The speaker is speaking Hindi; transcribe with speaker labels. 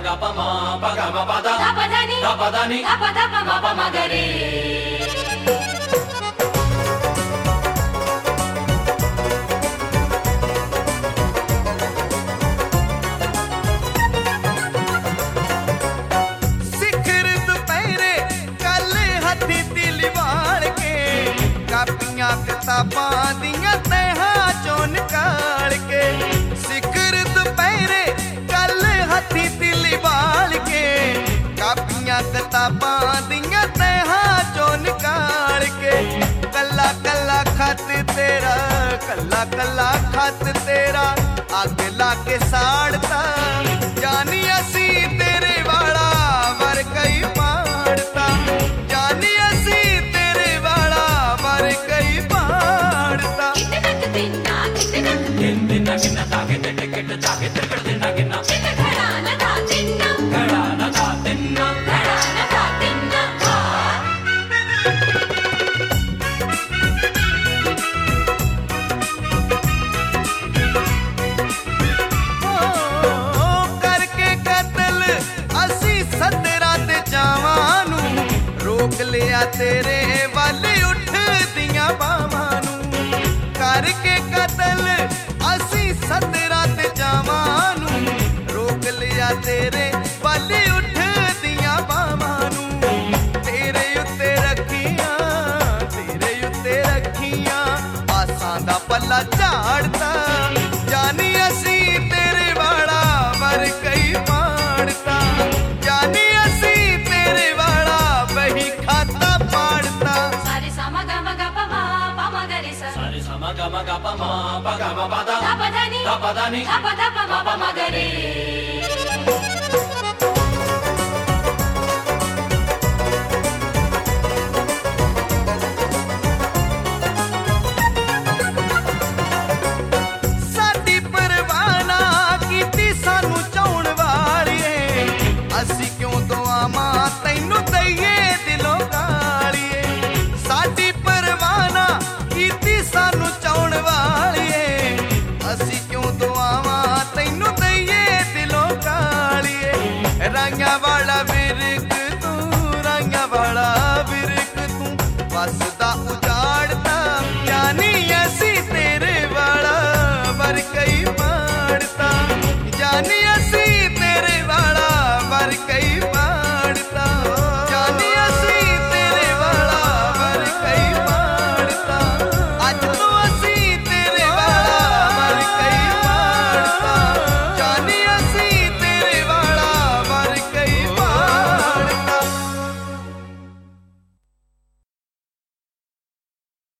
Speaker 1: ga pa ma pa da pa ni ma pa ma ga re.
Speaker 2: किताबां दियां तैहां चों निकाल के सिखर दुपहरे कल हथी तिली बाल के कापियां किताबां दियां तैहां चों निकाल के कल्ला कल्ला खत तेरा आग लाके साड़ता जानी असी तेरे वाला वर कई पाड़ता जानी असी तेरे वाला वर कई करके कतल असी 17 ते जावानू रोक लिया तेरे वाले उठ दियां बावां नू करके कतल असी 17 ते जावानू रोक लिया तेरे वाले उठ दियां बावां नू तेरे उत्ते रखियां आसां दा पल्ला झाड़ता जानी असी तेरे वाला वर कई पाड़ता जानी असी तेरे वाला वही खाता पाड़ता
Speaker 1: सारे सा मा गा पा मा गा रे सा सारे सा मा गा पा दा pa da ni ma pa ma ga re.